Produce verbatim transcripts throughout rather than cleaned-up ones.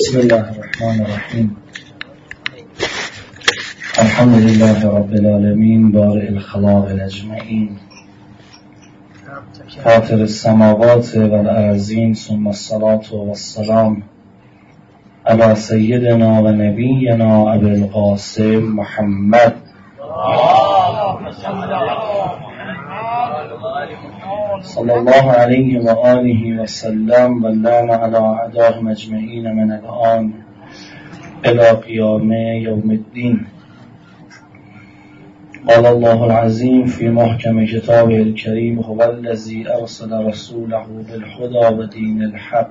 بسم الله الرحمن الرحیم. الحمد لله رب العالمین بارئ الخلائق اجمعین فاطر السماوات والارضین ثم الصلاة والسلام علی سیدنا و نبینا ابی القاسم محمد صلی الله علیه و آله و سلم و لعن علی اعدائهم اجمعین من الآن الی قیام یوم الدین. قال الله العظیم فی محکم کتابه الکریم هو الذی ارسل رسوله بالهدی و دین الحق.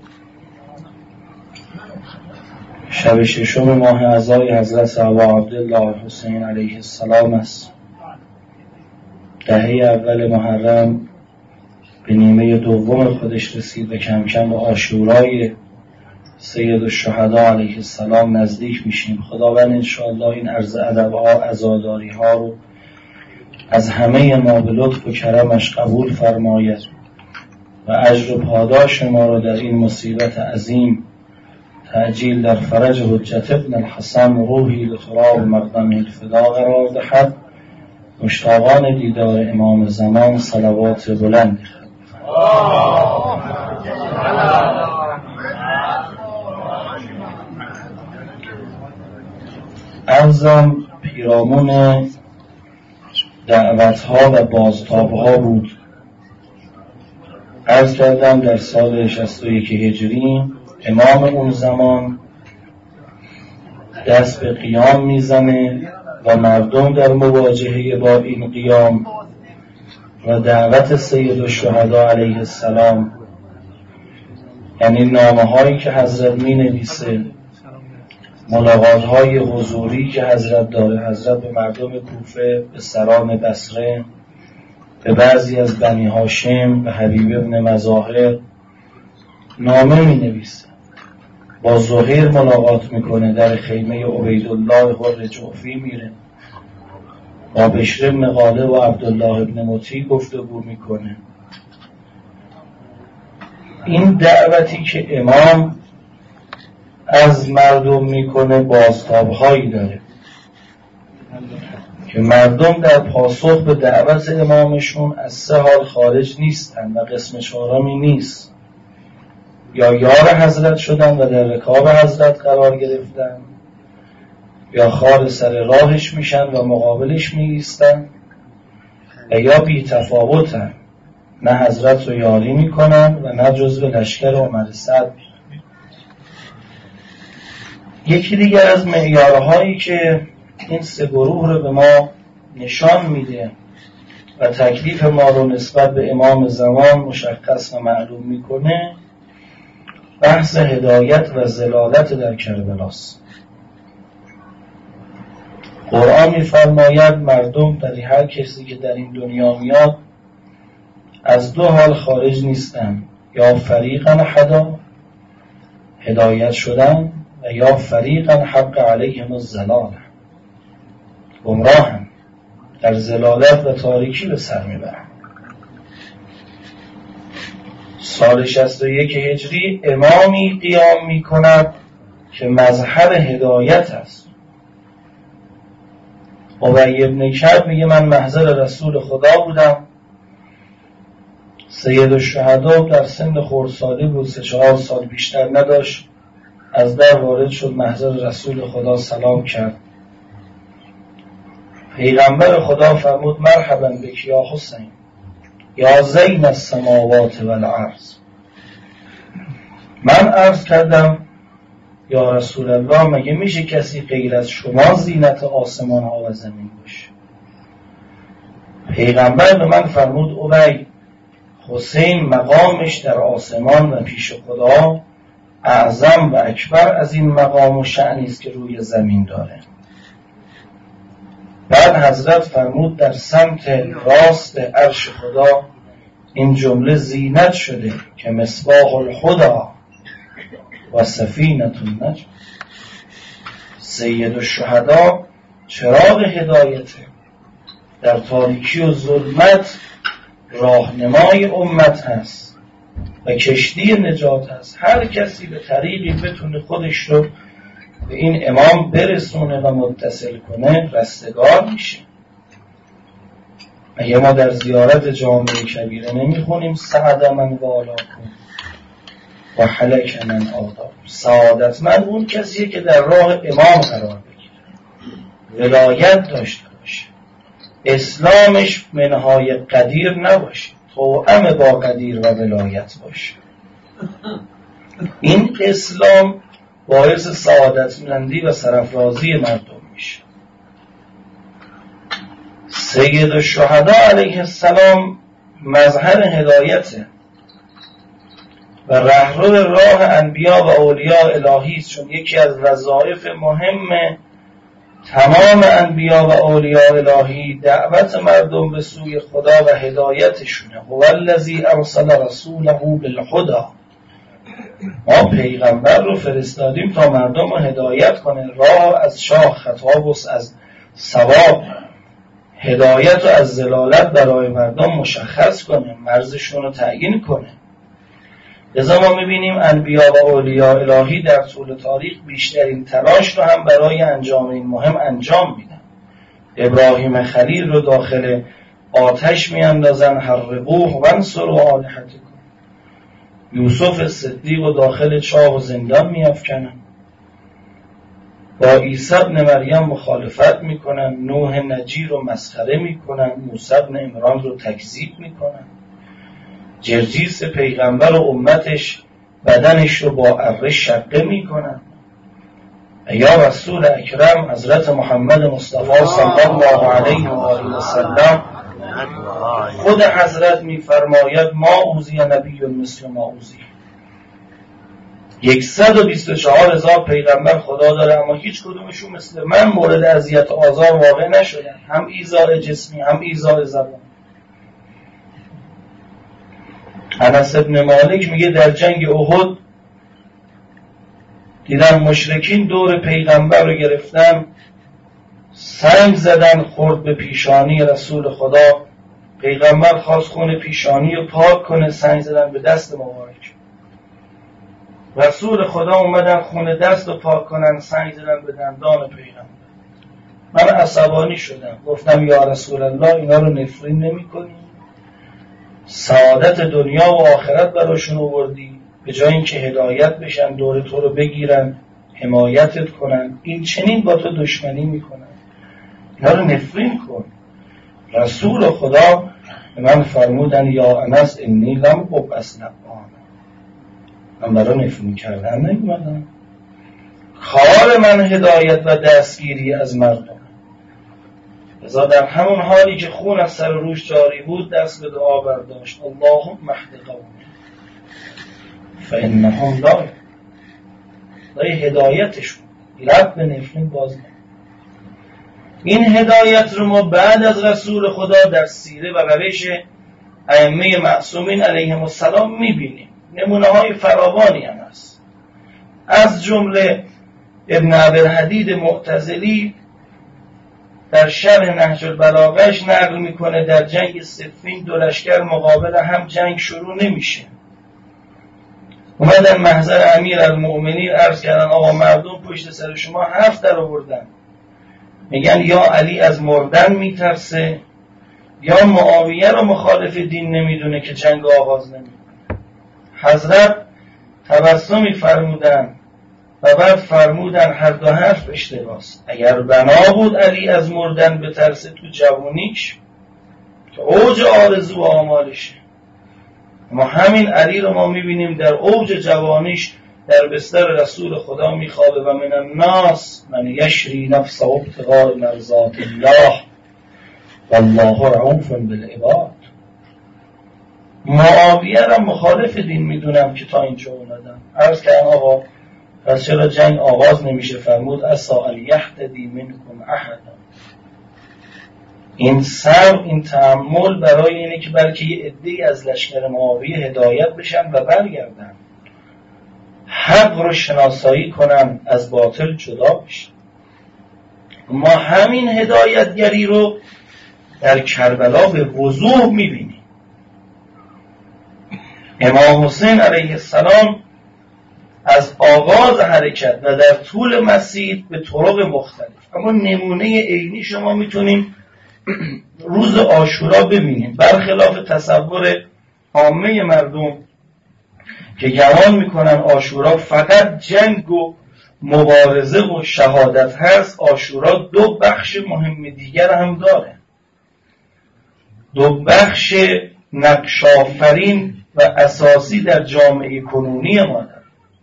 شب ششم ماه اذی حضرت ابا عبدالله حسین علیه السلام است. دهه اول محرم به نیمه دوم خودش رسید و کم کم به عاشورای سید الشهدا علیه السلام نزدیک میشیم. خداوند انشاءالله این عرض ادب‌ها، عزاداری‌ها رو از همه ما به لطف و کرمش قبول فرماید و اجر و پاداش ما رو در این مصیبت عظیم تعجیل در فرج حجت ابن الحسن روحی لتراب مقدم الفدا قرار دهد. مشتاقان دیدار امام زمان صلوات بلند خواهد. عرضم پیرامون دعوتها و بازتابها بود. عرض کردم در سال شصت و یک هجری امام اون زمان دست به قیام میزنه و مردم در مواجهه با این قیام و دعوت سید الشهدا علیه السلام، یعنی نامه هایی که حضرت می نویسه، ملاقات های حضوری که حضرت داره، حضرت به مردم کوفه، به سران بصره، به بعضی از بنی هاشم، به حبیب ابن مظاهر نامه می نویسه. با زهیر ملاقات میکنه، در خیمه عبیدالله حر جعفی میره، با بشر ابن غالب و عبدالله ابن مطیع گفتگو میکنه. این دعوتی که امام از مردم میکنه بازتابهایی داره که مردم در پاسخ به دعوت امامشون از سه حال خارج نیستن و قسم چهارمی نیست. یا یار حضرت شدن و در رکاب حضرت قرار گرفتن، یا خار سر راهش میشن و مقابلش میایستن، و یا بی تفاوتن، نه حضرت رو یاری میکنن و نه جزو لشکر عمر سعد. یکی دیگر از معیارهایی که این سه گروه رو به ما نشان میده و تکلیف ما رو نسبت به امام زمان مشخص و معلوم میکنه، بحث هدایت و ضلالت در کربلاست. قرآن می‌فرماید مردم، در هر کسی که در این دنیا میاد، از دو حال خارج نیستن: یا فریقا هدا، هدایت شدن، و یا فریقا حق علیهم الضلال، گمراهن، در ضلالت و تاریکی به سر میبرن. سال شصت و یک هجری امامی قیام می کند که مظهر هدایت است. ابی ابن کعب میگه من محضر رسول خدا بودم. سید الشهدا در سن خردسالی بود، سه چهار سال بیشتر نداشت. از در وارد شد، محضر رسول خدا سلام کرد. پیغمبر خدا فرمود مرحبا بک یا حسین، یا زین السماوات والارض. من عرض کردم یا رسول الله، مگه میشه کسی غیر از شما زینت آسمان ها و زمین باشه؟ پیغمبر به من فرمود ابی، حسین مقامش در آسمان و پیش خدا اعظم و اکبر از این مقام و شأنی است که روی زمین داره. بعد حضرت فرمود در سمت راست عرش خدا این جمله زینت شده که مصباح الهدی و سفینة النجاة. سید الشهدا چراغ هدایته، در تاریکی و ظلمت راهنمای امت هست. و کشتی نجات هست. هر کسی به طریقی بتونه خودش رو به این امام برسونه و متصل کنه رستگار میشه. اگه ما در زیارت جامع کبیره نمیخونیم سعد من والا کن و حلک من آداب، سعادت من اون کسیه که در راه امام قرار بگیره، ولایت داشته باشه، اسلامش منهای قدیر نباشه، توأم با قدیر و ولایت باشه. این اسلام باعث سعادتمندی و سرافرازی مردم میشه. سید الشهدا علیه السلام مظهر هدایته و رهرو راه انبیا و اولیاء الهی است، چون یکی از وظایف مهم تمام انبیا و اولیاء الهی دعوت مردم به سوی خدا و هدایتشونه. هو الذی ارسل رسوله بالهدی، ما پیغمبر رو فرستادیم تا مردم رو هدایت کنه، راه از شاه خطاب و از ثواب، هدایت و از ضلالت برای مردم مشخص کنه، مرزشون رو تعیین کنه. لذا ما میبینیم انبیا و اولیاء الهی در طول تاریخ بیشترین تلاش رو هم برای انجام این مهم انجام میدن. ابراهیم خلیل رو داخل آتش میاندازن، حرقوه وانصروا آلهتکم. یوسف صدیق رو داخل چاه و زندان میافکنن. با عیسی ابن مریم مخالفت میکنن، نوح نجی رو مسخره میکنن، موسی ابن عمران رو تکذیب میکنن. جرجیس پیغمبر و امتش بدنش رو با اره شقه میکنن. یا رسول اکرم حضرت محمد مصطفی صلی الله علیه و آله و سلم، خود حضرت میفرماید ما اوذی نبی مثل ما اوذی. صد و بیست و چهار هزار پیغمبر خدا داره، اما هیچ کدومشون مثل من مورد اذیت و آزار واقع نشدن، هم ایذاء جسمی هم ایذاء زبان. انس بن مالک میگه در جنگ احد دیدن مشرکین دور پیغمبر رو گرفتن، سنگ زدن خورد به پیشانی رسول خدا. پیغمبر خواست خون پیشانی رو پاک کنه، سنگ زدن به دست مبارک. رسول خدا اومدن خون دست رو پاک کنن، سنگ زدن به دندان پیغمبر. من عصبانی شدم، گفتم یا رسول الله اینا رو نفرین نمی کنی؟ سعادت دنیا و آخرت براشون آوردی، به جای اینکه هدایت بشن دور تو رو بگیرن حمایتت کنن، این چنین با تو دشمنی میکنن، اینا رو نفرین کن. رسول خدا به من فرمودن یا انس انی لم ابعث لعانا، من برای نفرین کردن نیومدم، کار من هدایت و دستگیری از مردم. لذا در همون حالی که خون از سر روش جاری بود دست به دعا برداشت، اللهم اهد قومی فانهم لا یعلمون. دای هدایتشون رب به نفرین باز نمید. این هدایت رو ما بعد از رسول خدا در سیره و روش ائمه معصومین علیهم السلام میبینیم. نمونه های فراوانی هم هست. از جمله ابن عبدالحدید معتزلی در شرح نهج البلاغه‌اش نقل میکنه در جنگ صفین دو لشکر مقابل هم جنگ شروع نمیشه. اومدن محضر امیر المؤمنین عرض کردن آقا مردم پشت سر شما حرف در آوردن، میگن یا علی از مردن میترسه یا معاویه رو مخالف دین نمیدونه که جنگ آغاز نمیکنه. حضرت تبسمی فرمودن و بعد فرمودن هر دو حرف اشتباست. اگر بنا بود علی از مردن بترسه تو جوانیش که اوج آرزو و آمالشه، ما همین علی رو ما میبینیم در اوج جوانیش در بستر رسول خدا میخوابه و من الناس من یشری نفسه ابتغاء مرضات الله والله رؤوف بالعباد. معاویه را مخالف دین میدونم که تا اینجا اومدم. عرض کردم آقا پس چرا جنگ آغاز نمیشه؟ فرمود عسا ان یهتدی منکم احدا. این صبر، این تحمل برای اینه که بلکه یه عده‌ای از لشکر معاویه هدایت بشن و برگردن، حق رو شناسایی کنن، از باطل جدا بشن. ما همین هدایتگری رو در کربلا به وضوح میبینیم. امام حسین علیه السلام از آغاز حرکت و در طول مسیر به طرق مختلف، اما نمونه عینی شما میتونیم روز عاشورا ببینیم. برخلاف تصور عامه مردم که گمان میکنن عاشورا فقط جنگ و مبارزه و شهادت هست، عاشورا دو بخش مهم دیگر هم داره، دو بخش نقش‌آفرین و اساسی در جامعه کنونی ما داره.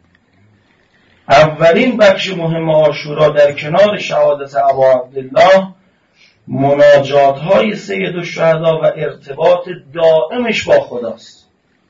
اولین بخش مهم عاشورا در کنار شهادت ابا عبدالله مناجات های سید الشهدا و ارتباط دائمش با خداست.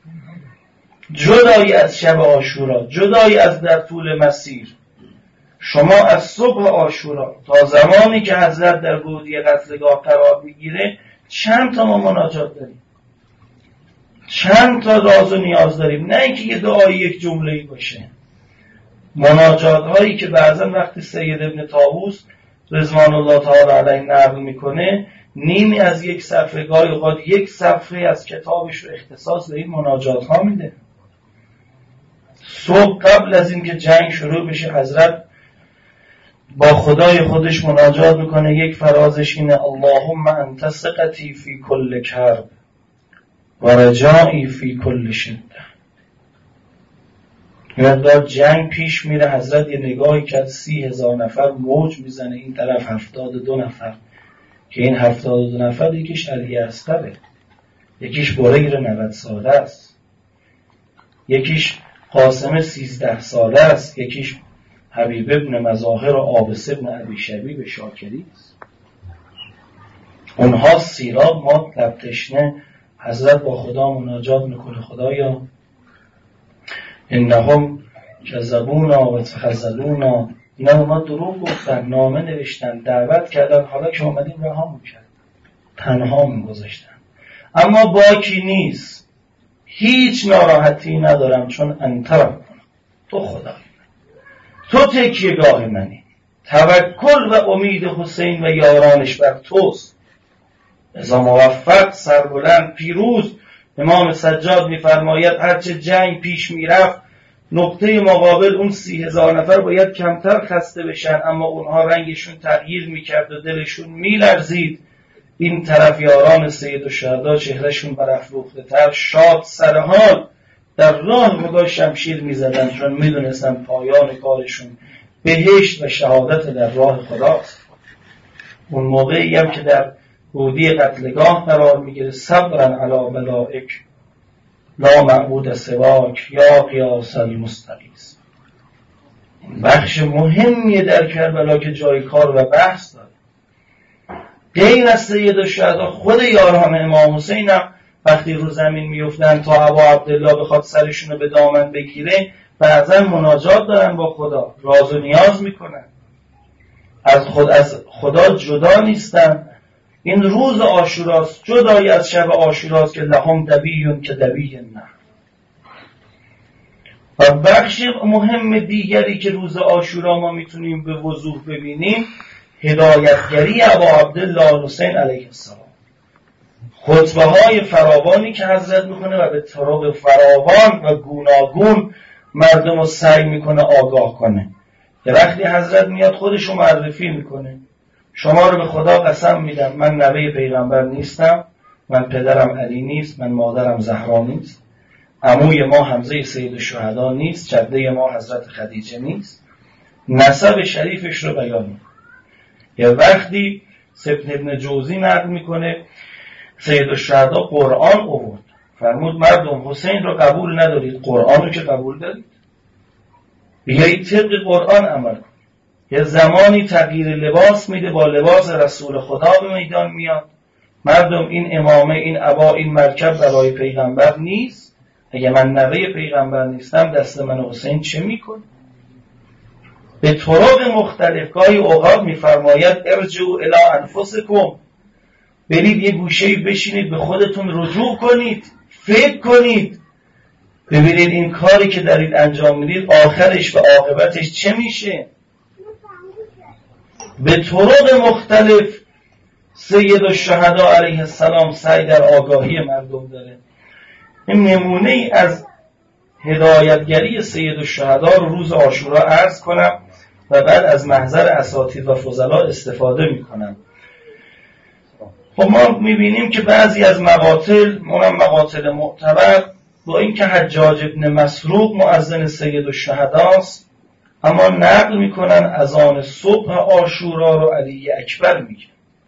جدای از شب عاشورا، جدای از در طول مسیر، شما از صبح عاشورا تا زمانی که حضرت در گودی قتلگاه قرار میگیره چند تا ما مناجات داریم، چند تا راز و نیاز داریم، نه اینکه یه دعای یک جمله‌ای باشه. مناجات هایی که بعضا وقتی سید ابن طاووس رضوان الله تعالی علیه نقل میکنه، نیمی از یک صفحه، گاهی اوقات یک صفحه از کتابش رو اختصاص به این مناجات ها میده. صبح قبل از اینکه جنگ شروع بشه حضرت با خدای خودش مناجات میکنه. یک فرازش اینه: اللهم انت ثقتی فی کل کرب و رجایی فی کل شده. مقدار جنگ پیش میره، حضرت یه نگاهی کرد، سی هزار نفر موج میزنه این طرف، هفتاد و دو نفر که این هفتاد و دو نفر یکیش علی اصغره، یکیش بریر نود ساله است، یکیش قاسم سیزده ساله است، یکیش حبیب ابن مظاهر و عابس ابن ابی شبیب شاکری است. اونها سیراب، ما لب تشنه. حضرت با خدا مناجات میکنه: خدایا انهم کذبونا و تخذلونا، اینا به ما دروغ گفتن، نامه نوشتن، دعوت کردن، حالا که اومدیم رها میکرد، تنها میگذاشتن. اما باکی نیست، هیچ ناراحتی ندارم، چون انت ربنا، تو خدای من، تو تکیهگاه منی، توکل و امید حسین و یارانش بر توست. ازا موفق، سربلند، پیروز. امام سجاد میفرماید هرچه جنگ پیش میرفت، نقطه مقابل اون سی هزار نفر باید کمتر خسته بشن، اما اونها رنگشون تغییر میکرد و دلشون میلرزید. این طرف یاران سید الشهدا چهرهشون برافروخته تر، شاد سرحال در راه خدا شمشیر میزدن، چون میدونستن پایان کارشون بهشت و شهادت در راه خداست. اون موقعی هم که در گودی قتلگاه قرار میگیره: صبرن علی بلائک لا معبود سواک یا قیاس المستغیث. بخش مهمیه در کربلا که جای کار و بحث داره. غیر از سید الشهدا، خود یاران امام حسین هم وقتی رو زمین میفتن تا ابا عبدالله بخواد سرشون رو به دامن بگیره، بعضا مناجات دارن با خدا، راز و نیاز میکنن، از خود از خدا جدا نیستن. این روز عاشوراست، جدای از شب عاشوراست که لهم دبیون که دبی نه. و بخش مهم دیگری که روز عاشورا ما میتونیم به وضوح ببینیم، هدایتگری ابا عبدالله حسین علیه السلام، خطبه های فراوانی که حضرت میکنه و به طرق فراوان و گوناگون مردم رو سعی میکنه آگاه کنه. که وقتی حضرت میاد خودش رو معرفی میکنه: شما رو به خدا قسم میدم من نوه پیغمبر نیستم، من پدرم علی نیست، من مادرم زهرا نیست، عموی ما حمزه سید الشهدا نیست، جده ما حضرت خدیجه نیست. نسب شریفش رو بیان میکنه. یه وقتی ابن ابن جوزی نقل میکنه سید الشهدا قرآن آورد، فرمود مردم حسین رو قبول ندارید، قرآن رو که قبول دارید، بیایید طبق قرآن عمل کنید. یه زمانی تغییر لباس میده، با لباس رسول خدا به میدان میاد. مردم این امامه، این عبا، این مرکب برای پیغمبر نیست، اگه من نوه پیغمبر نیستم دست من حسین چه میکنه؟ به طرق مختلف گاهی اوقات میفرماید ارجعوا الی انفسکم، برید یه گوشه‌ای بشینید به خودتون رجوع کنید، فکر کنید، ببینید این کاری که دارید انجام میدید آخرش و عاقبتش چه میشه. به طرق مختلف سید الشهدا علیه السلام سعی در آگاهی مردم داره. این نمونه ای از هدایتگری سید الشهدا رو روز عاشورا عرض کنم و بعد از محضر اساتید و فضلا استفاده میکنم. خب ما میبینیم که بعضی از مقاتل، اونم مقاتل معتبر، با اینکه حجاج ابن مسروق مؤذن سید الشهداست، اما نقل میکنن اذان صبح عاشورا رو علی اکبر میگه.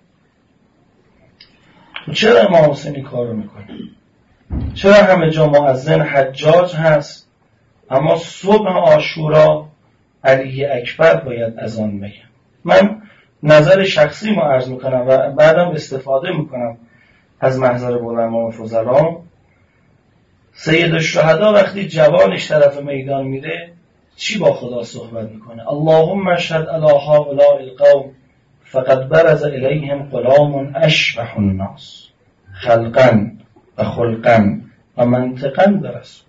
چرا امام حسین این کار رو میکنه؟ چرا همه جا مؤذن حجاج هست اما صبح عاشورا علی اکبر باید اذان بگه؟ من نظر شخصی ما عرض میکنم و بعدم استفاده میکنم از محضر علما و فضلا. سید الشهدا وقتی جوانش طرف میدان میره چی با خدا صحبت میکنه؟ اللهم اشهد علی هؤلاء القوم فقد برز الیهم غلام اشبح الناس خلقا و خلقا و منطقا برسول.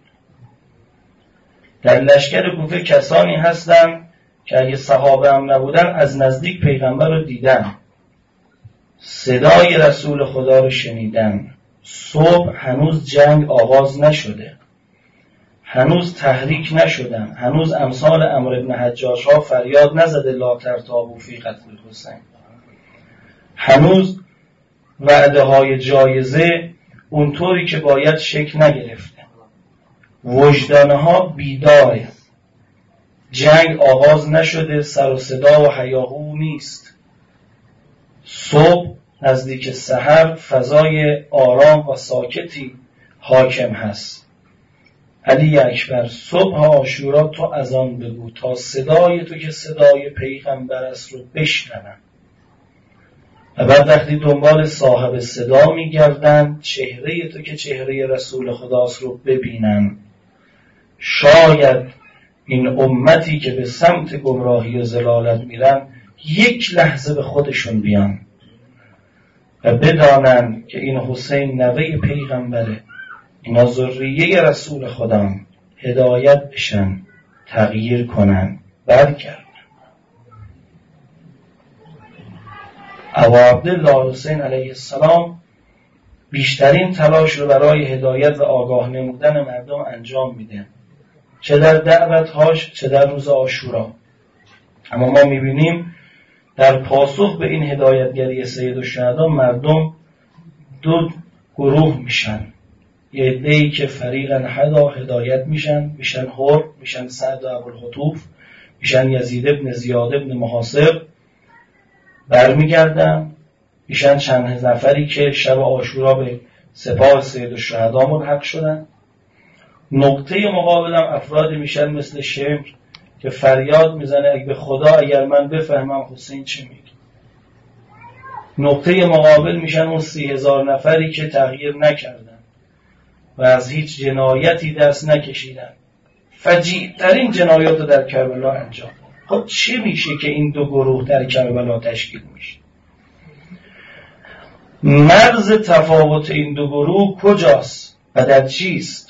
در لشکر کوفه کسانی هستن که اگه صحابه هم نبودن از نزدیک پیغمبر رو دیدن، صدای رسول خدا رو شنیدن. صبح هنوز جنگ آغاز نشده، هنوز تحریک نشدن، هنوز امثال عمرو بن حجاج ها فریاد نزده لا ترتابوا فی قتل الحسین، هنوز وعده های جایزه اونطوری که باید شکل نگرفته، وجدانه ها بیداره، جنگ آغاز نشده، سر و صدا و هیاهو نیست. صبح نزدیک سحر فضای آرام و ساکتی حاکم هست. علی اکبر صبح عاشورا تو اذان بگو تا صدای تو که صدای پیغمبر است رو بشنون. و بعد وقتی دنبال صاحب صدا میگردن چهره تو که چهره رسول خداست رو ببینن. شاید این امتی که به سمت گمراهی و ضلالت میرن یک لحظه به خودشون بیان و بدانن که این حسین نوه پیغمبره، اینا ذریه رسول خدا، هدایت بشن، تغییر کنن، برگردن. ابا عبدالله حسین علیه السلام بیشترین تلاش رو برای هدایت و آگاه نمودن مردم انجام میده، چه در دعوتهاش چه در روز عاشورا. اما ما میبینیم در پاسخ به این هدایتگری سید الشهدا مردم دو گروه میشن. یه عده‌ای که فریقا هدا هدایت میشن، میشن حر، میشن سعد و ابوالخطوف، میشن یزید ابن زیاد ابن محاصر، برمیگردن، میشن چند نفری که شب عاشورا به سپاه سید الشهدا ملحق شدن. نقطه مقابلم افرادی میشن مثل شمر که فریاد میزنه اگه به خدا اگر من بفهمم حسین چه میگه. نقطه مقابل میشن اون سی هزار نفری که تغییر نکردن و از هیچ جنایتی دست نکشیدن، فجیع‌ترین جنایات رو در کربلا انجام. خب چه میشه که این دو گروه در کربلا تشکیل میشه؟ مرز تفاوت این دو گروه کجاست و در چیست؟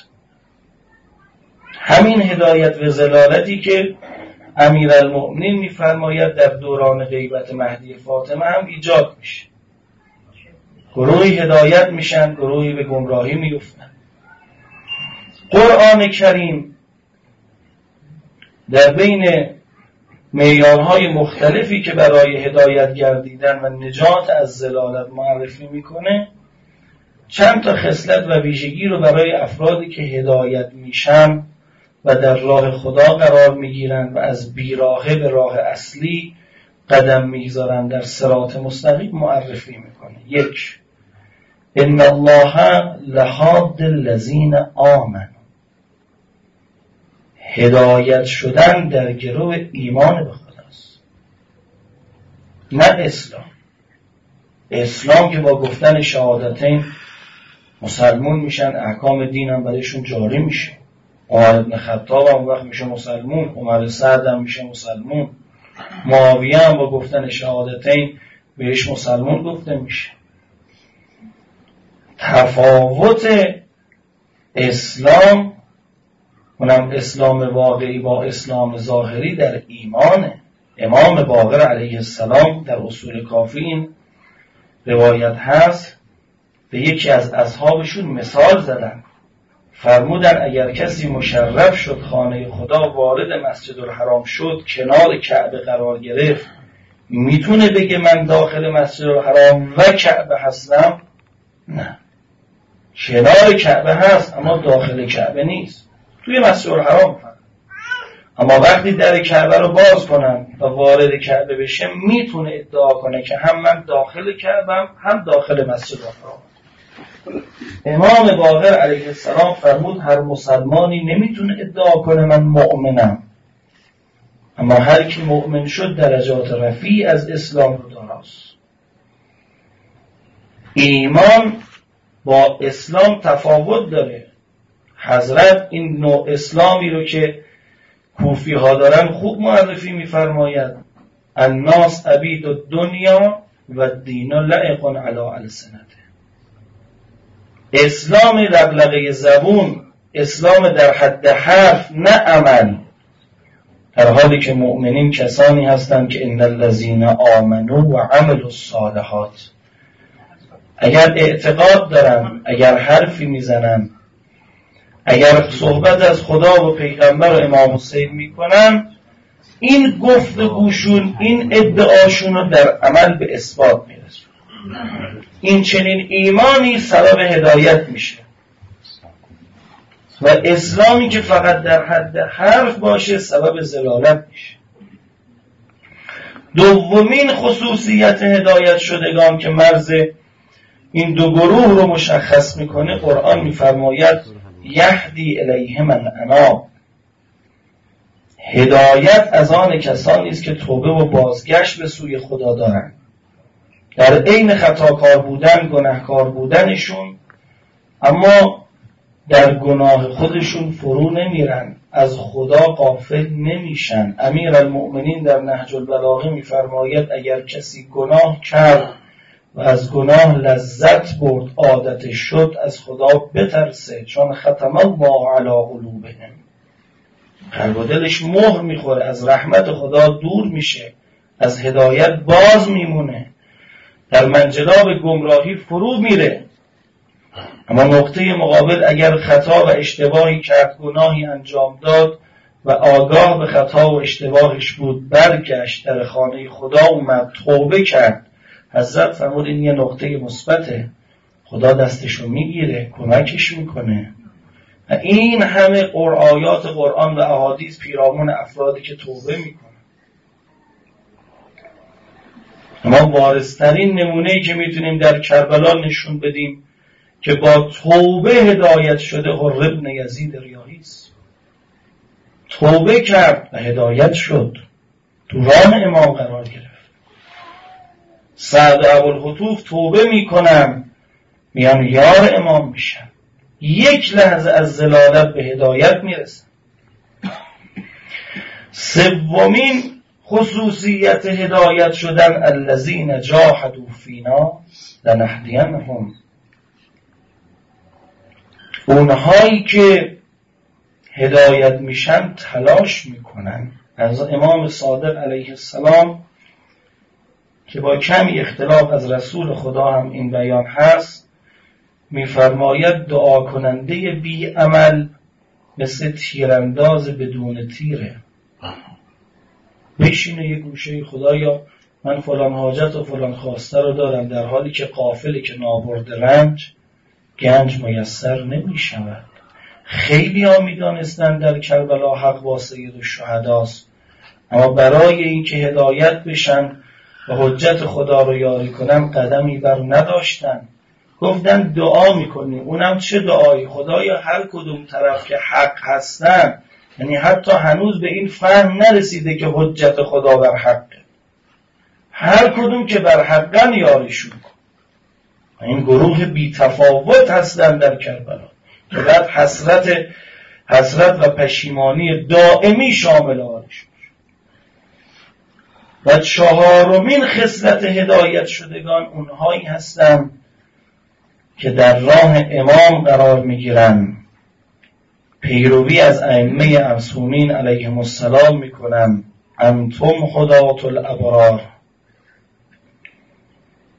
همین هدایت و ضلالتی که امیرالمؤمنین میفرماید در دوران غیبت مهدی فاطمه هم ایجاد میشه. گروهی هدایت میشن، گروهی به گمراهی میفتن. قرآن کریم در بین معیارهای مختلفی که برای هدایت گردیدن و نجات از ضلالت معرفی میکنه چند تا خصلت و ویژگی رو برای افرادی که هدایت میشن و در راه خدا قرار میگیرن و از بیراهه به راه اصلی قدم میگذارن در صراط مستقیم معرفی میکنه. یک، ان الله لهاد الذین آمنوا، هدایت شدن در گروه ایمان به خداست، نه اسلام. اسلام که با گفتن شهادتین مسلمون میشن، احکام دین هم برایشون جاری میشه. عمر بن خطاب هم وقت میشه مسلمون، عمر سعد هم میشه مسلمون، معاویه هم با گفتن شهادتین بهش مسلمون گفته میشه. تفاوت اسلام، اونم اسلام واقعی با اسلام ظاهری، در ایمانه. امام باقر علیه السلام در اصول کافی این روایت هست، به یکی از اصحابشون مثال زدن، فرمودن اگر کسی مشرف شد خانه خدا وارد مسجد الحرام شد کنار کعبه قرار گرفت میتونه بگه من داخل مسجد الحرام و کعبه هستم؟ نه، کنار کعبه هست اما داخل کعبه نیست، توی مسجد الحرام. اما وقتی در کعبه رو باز کنن و وارد کعبه بشه میتونه ادعا کنه که هم من داخل کعبم هم داخل مسجد الحرام. امام باقر علیه السلام فرمود هر مسلمانی نمیتونه ادعا کنه من مؤمنم، اما هر کی مؤمن شد درجات رفیع از اسلام رو داراست. ایمان با اسلام تفاوت داره. حضرت این نوع اسلامی رو که کوفی ها دارن خوب معرفی میفرماید: الناس عبید الدنیا و دین لعق علی السنته. اسلام لغلغه زبون، اسلام در حد حرف نه عمل، در حالی که مؤمنین کسانی هستند که ان الذین آمنوا و عملوا الصالحات، اگر اعتقاد دارن، اگر حرفی میزنن، اگر صحبت از خدا و پیغمبر و امام حسین میکنن، این گفتگوشون، این ادعاشون رو در عمل به اثبات میرسون. این چنین ایمانی سبب هدایت میشه و اسلامی که فقط در حد حرف باشه سبب ضلالت میشه. دومین خصوصیت هدایت شدگان که مرز این دو گروه رو مشخص میکنه، قرآن میفرماید یهدی الیه من اناب. هدایت از آن کسانی است که توبه و بازگشت به سوی خدا دارند، در عین خطاکار بودن، گناهکار بودنشون، اما در گناه خودشون فرو نمیرن، از خدا غافل نمیشن. امیرالمؤمنین در نهج البلاغه میفرماید اگر کسی گناه کرد و از گناه لذت برد، عادتش شد، از خدا بترسه، چون ختم الله علی قلوبهم، قلب و دلش مهر میخوره، از رحمت خدا دور میشه، از هدایت باز میمونه، در منجلاب گمراهی فرو میره. اما نقطه مقابل اگر خطا و اشتباهی کرد، گناهی انجام داد و آگاه به خطا و اشتباهش بود، برگشت در خانه خدا اومد، توبه کرد، حضرت فرمود این یه نقطه مثبته، خدا دستشو میگیره، کمکش میکنه. و این همه آیات قرآن و احادیث پیرامون افرادی که توبه میکنن. اما بارزترین نمونه‌ای که میتونیم در کربلا نشون بدیم که با توبه هدایت شده حر بن یزید ریاحی است. توبه کرد و هدایت شد، تو راه امام قرار گرفت. سعد ابوالخطوف توبه میکنن، میان یار امام میشن، یک لحظه از ضلالت به هدایت میرسن. سومین خصوصیت هدایت شدن الذین جاهدوا فینا لنهدینهم، اونهایی که هدایت میشن تلاش میکنن. از امام صادق علیه السلام که با کمی اختلاف از رسول خدا هم این بیان هست، میفرماید دعا کننده بی عمل مثل تیرانداز بدون تیره. بشینه یه گوشه، خدایا من فلان حاجت و فلان خواسته رو دارم، در حالی که قافله که نابرد رنج گنج میسر نمی شود. خیلی ها می دانستن در کربلا حق با سید الشهداست، اما برای این که هدایت بشن و حجت خدا رو یاری کنن قدمی بر نداشتن. گفتن دعا میکنیم، اونم چه دعایی؟ خدایا هر کدوم طرف که حق هستن، یعنی حتی هنوز به این فهم نرسیده که حجت خدا بر حقه، هر کدوم که بر حقن یاریشون کن. این گروه بی تفاوت هستن در کربلا که بعد حسرت حسرت و پشیمانی دائمی شامل آنشون. و چهارمین خصلت هدایت شدگان اونهایی هستند که در راه امام قرار میگیرن، پیروی از ائمه معصومین علیهم السلام میکنن. انتم هداة الابرار.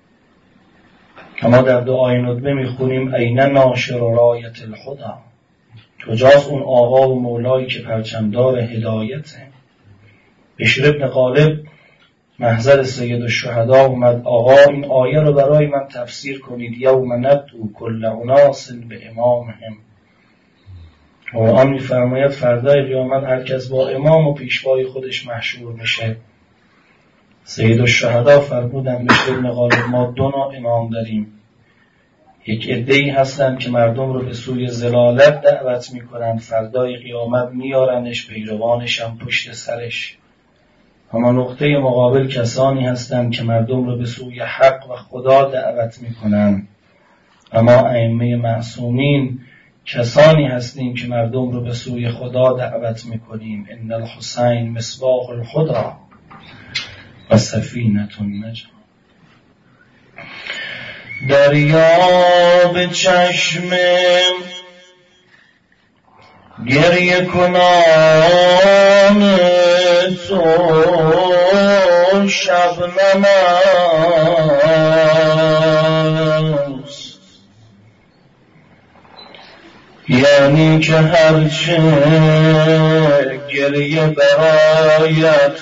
کما در دعای ندبه میخونیم این ناشر رایت الهدی، کجاست اون آقا و مولایی که پرچمدار هدایته؟ بشر ابن غالب محضر سید الشهدا اومد آقا این آیه رو برای من تفسیر کنید. یوم ندعو کل اناس به امامهم. قرآن می‌فرماید فردای قیامت هر کس با امام و پیشوای خودش محشور میشه. سید الشهدا فرمودن بشر ابن غالب ما دو نوع امام داریم. یک عده‌ای هستن که مردم رو به سوی ضلالت دعوت میکنن، فردای قیامت میارنش، پیروانش هم پشت سرش. اما نقطه مقابل کسانی هستند که مردم رو به سوی حق و خدا دعوت میکنن. اما ائمه معصومین کسانی هستیم که مردم رو به سوی خدا دعوت میکنیم. ان الحسین مصباح الهدی و سفینة النجاة. دریا به چشم گریه کنان تو شبنم است، یعنی که هرچه گریه برایت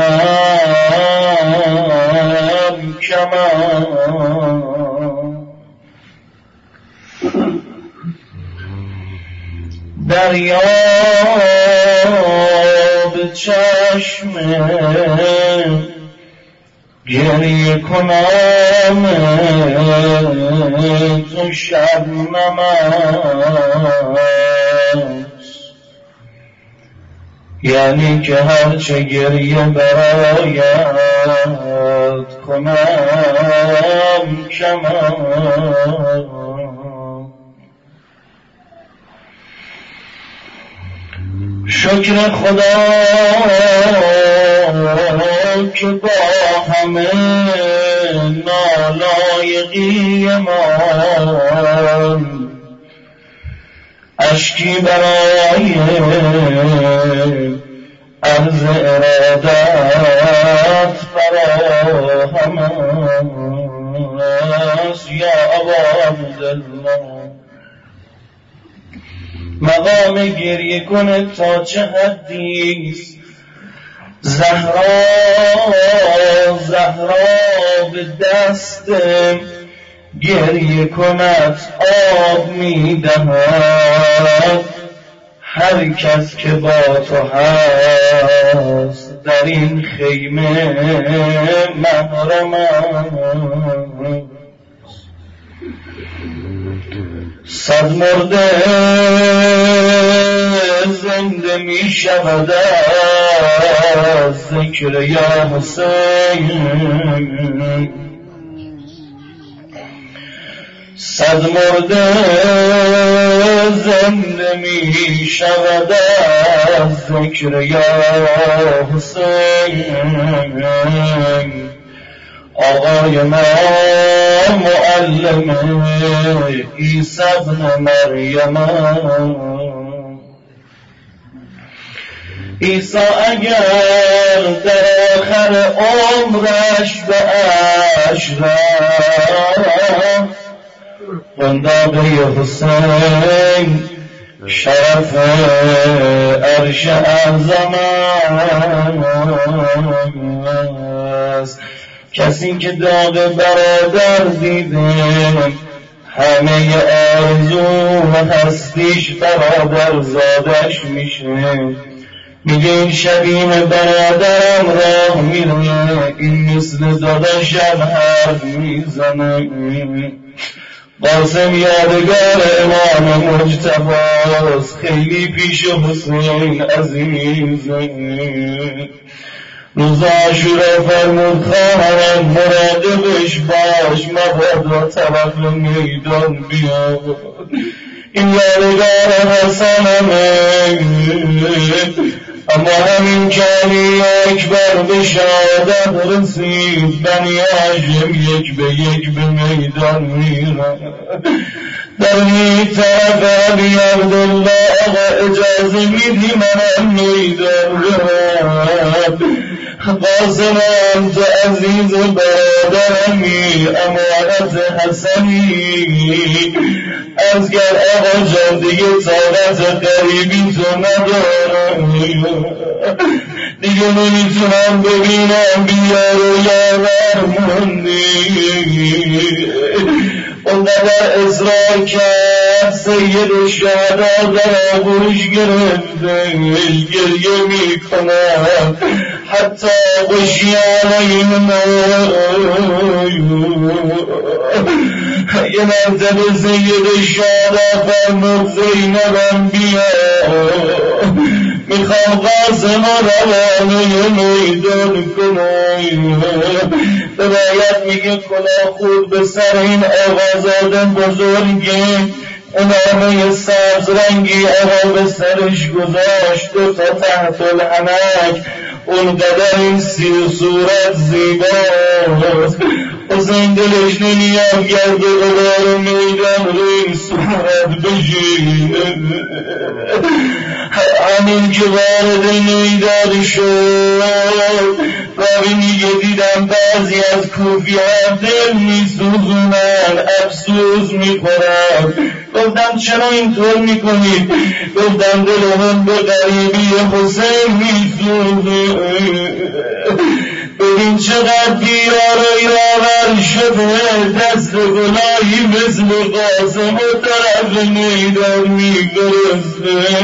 کنم کمان. دریا به چشم گریه کنم تو شبنم است، یعنی که هرچه گریه برایت کنم کمان. شکر خدا که با همه نالایقی من اشکی برای عرض ارادت فراهم است. یا ابا عبدالله مقام گریه کنه تا چه حدیست. زهرا زهرا به دست گریه کند آب می دهد. هر کس که با تو هست در این خیمه محرم است. صد مرده زنده می شود از ذکر یا حسین. صد مرده زنده می شود از ذکر یا حسین. آقای ما معلم عیسی ابن مریم. عیسی اگر در آخر عمرش به عشق قنداقه حسین شرف عرش اعظم است. کسی که داغ برادر دیده همه آرزو و هستیش برادر زادش میشه. میگه این شبیه برادرم راه میره، این مثل داداشم حرف میزنه. قاسم یادگار امام مجتباست، خیلی پیش حسین عزیزه. روز عاشورا فرمود خواهرم مراقبش باش، مبادا طرف میدان بیاد. این یادگار حسنمه اما همین که علی اکبر به شهادت رسید بنی هاشم یک به یک به میدان میرن. در این طرف علی عبدالله آقا اجازه میدی منم میدان برم. قاسم تو عزیز برادرمی امانت حسنی از گر آقا جان دیگه طاقت قریبی تو ندارم دیگه نمیتونم ببینم بیار و یاور موندی. اونقدر اصرار کرد سید الشهدا در آغوش گرفته گریه میکنم حتی بشی علیهم یه مرتبه سید الشهدا فرمود زینبم بیا میخوام قاسم روانه میدان کنم. روایت میگه کلاه خود به سر این آقازاده بزرگه امامه سبز رنگی آقا به سرش گذاشت دو تا تحت الحنک اونقدر این سی و صورت زیباست حسین دلش نمیاد گرد و غبار میدان روی صورت بشینه. همین که وارد میدان شد راوی میگه دیدم بعضی از کوفیان دل میسوزونن افسوس میخورن. گفتم چرا اینطور میکنید؟ گفتم دلهم به غریبی حسین میسوزه. ببین چقدر بیار و یاور شده دست گلایی مثل قاسم و طرف میدان میگرسته.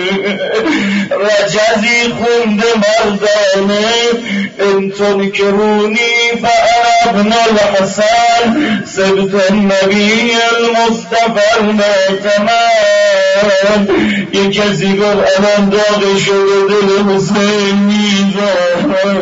رجزی خونده مردانه انتون کرونی فعربنا الحسن سبت النبی المصطفى المعتمد. یک کسی گفت الان داغ شده دل حسین میزان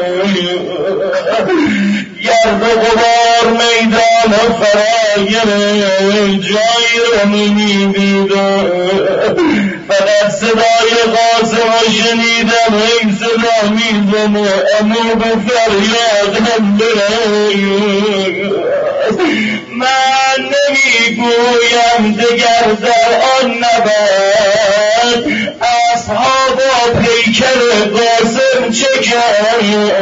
گرد و غبار میدان و فراگره جایی رو نمیدیدم فقط صدای قاسم رو شنیدم این صدا میزنه اما به فریادم برای من نمیگویم دگر در آن نبرد اصحاب پیکر قاسم چه کرد.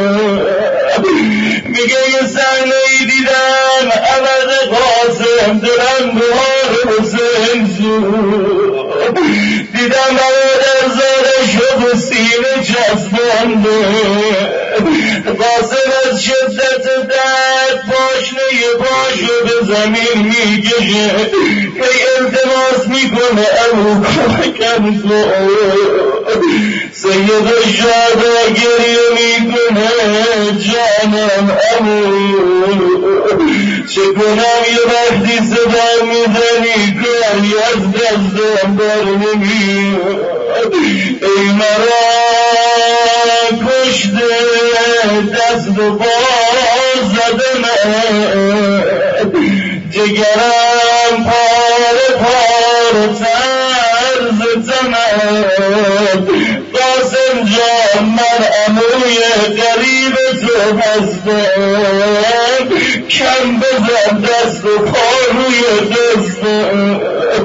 میگه یه صحنه‌ای دیدم عوض قاسم دلم بهار حسین زود دیدم عوض زارش رو به سینه چسبانده. قاسم از شدت درد پاشنه پاشو به زمین میکشه ای التماس میکنه ابو کمکم کن. سید الشهدا گریه میکنه جانم ابو چه کنم یه وقتی صدا میزنی کاری از دستم بر نمیاد. ای مرا کشته دست و پا زده من جگرم پاره پاره طرز تمام. قاسم جان من عموی قریب تو هستم کم بزن دست و پا روی دستم.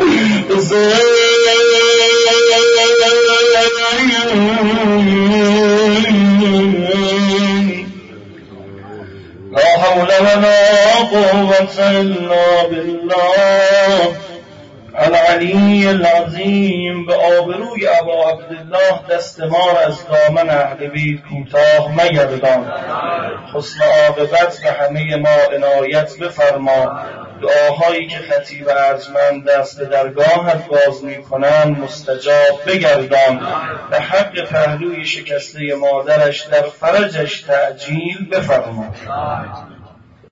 لا حول ولا قوة إلا بالله العلی العظیم. به آبروی ابا عبدالله دست ما را از دامن اهل بیت کوتاه مگردان. حسن عاقبت به همه ما عنایت بفرما. دعاهایی که خطیب ارجمند دست به درگاهت باز می کنند مستجاب بگردان. به حق پهلوی شکسته مادرش در فرجش تعجیل بفرما.